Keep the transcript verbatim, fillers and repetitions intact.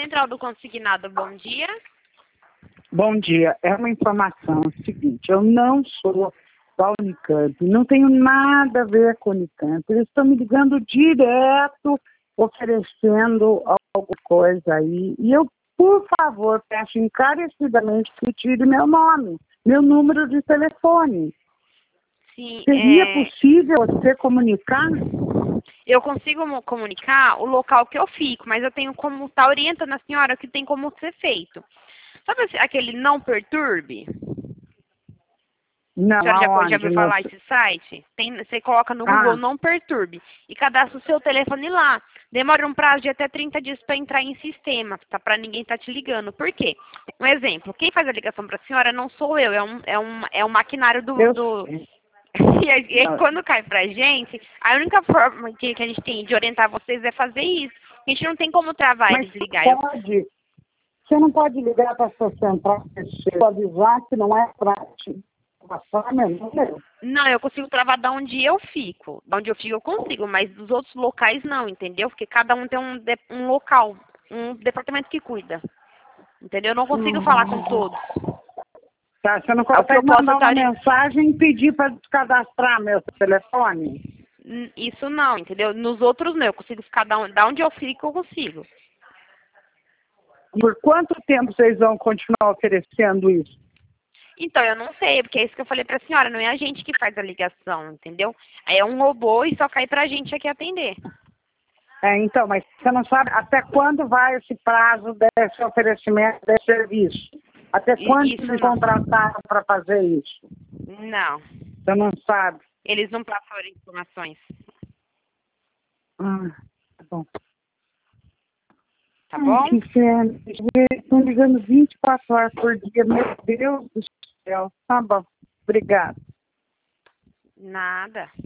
Central do Consignado, bom dia. Bom dia. É uma informação é o seguinte, eu não sou da Unicamp, não tenho nada a ver com a Unicamp. Eles estão me ligando direto, oferecendo alguma coisa aí. E eu, por favor, peço encarecidamente que tire meu nome, meu número de telefone. Sim, Seria é... possível você comunicar? Eu consigo mo- comunicar o local que eu fico, mas eu tenho como estar orientando a senhora que tem como ser feito. Sabe esse- aquele não perturbe? Não, A senhora já, já aonde? ouviu No... falar esse site? Tem, você coloca no Ah, Google não perturbe e cadastra o seu telefone lá. Demora um prazo de até trinta dias para entrar em sistema, tá? Para ninguém estar te ligando. Por quê? Um exemplo, quem faz a ligação para a senhora não sou eu, é um, é um, é um maquinário do... eu do... sei. E aí, e aí, quando cai pra gente, a única forma que, que a gente tem de orientar vocês é fazer isso. A gente não tem como travar Mas eles ligar. Eu, pode, você não pode ligar para a sua central para avisar que não é para te passar meu número? não, eu consigo travar da onde eu fico. Da onde eu fico eu consigo, mas dos outros locais não, entendeu? Porque cada um tem um, de- um local, um departamento que cuida. Entendeu? Eu não consigo falar com todos. Tá, você não É o que eu consegue posso mandar uma estar... mensagem e pedir para descadastrar meu telefone? Isso não, entendeu? Nos outros não, eu consigo ficar da onde, da onde eu fico, eu consigo. Por quanto tempo vocês vão continuar oferecendo isso? Então, eu não sei, porque é isso que eu falei pra senhora, não é a gente que faz a ligação, entendeu? Aí é um robô e só cai pra gente aqui atender. É, então, mas você não sabe até quando vai esse prazo desse oferecimento desse serviço? Até E- quando Isso me não. contrataram para fazer isso? Não. Você não sabe? Eles não passam informações, Ah, tá bom. tá Ai, bom? que inferno. Estão ligando vinte e quatro horas por dia. Meu Deus do céu. Tá bom. Obrigada. Nada.